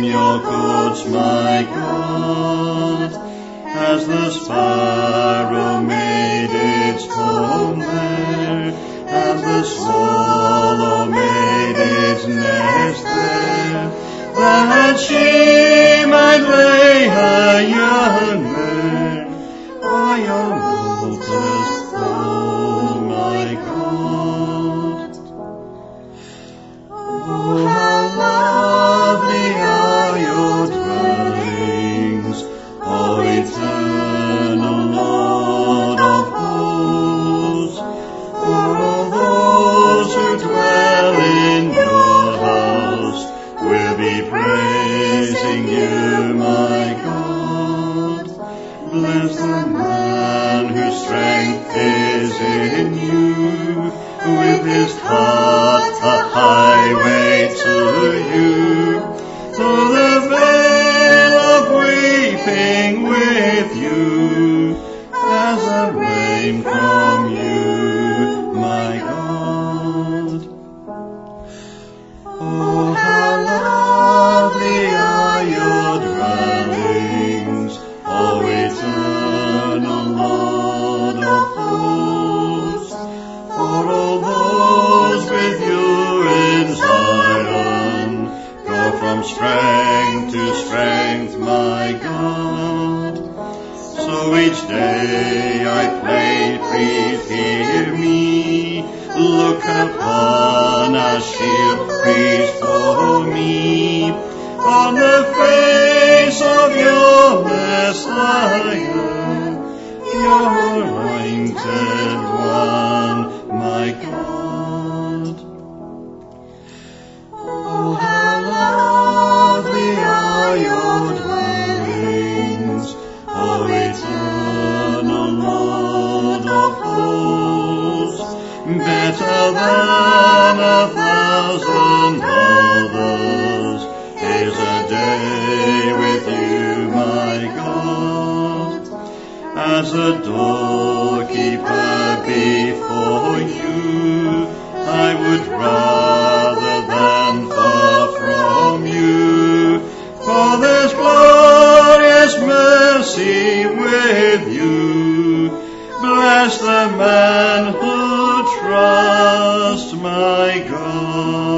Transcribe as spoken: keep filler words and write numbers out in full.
your courts, my God, as the sparrow made its home there, as the swallow made its nest there, that she might lay her young there. By your waters flow, my God. Oh, how lovely are your dwellings, O eternal Lord of hosts. For all those who dwell in your house will be praising you, my God. Bless the man whose strength is in you, with his heart a highway to you, through the vale of weeping with you, as a rain from you, my God. Oh, how lovely are your dwellings, O eternal Lord of hosts. For all those with you in Zion go from strength to strength, my God. So each day I pray, please hear me. Look upon a shield, please for me, on the face of your Messiah, your anointed one, my God. Oh, how lovely are your dwellings, O eternal Lord of hosts. Better than a thousand others is a day with you, my God. As a doorkeeper before you, I would rather than far from you, for there's glorious mercy with you. Bless the man who trusts my God.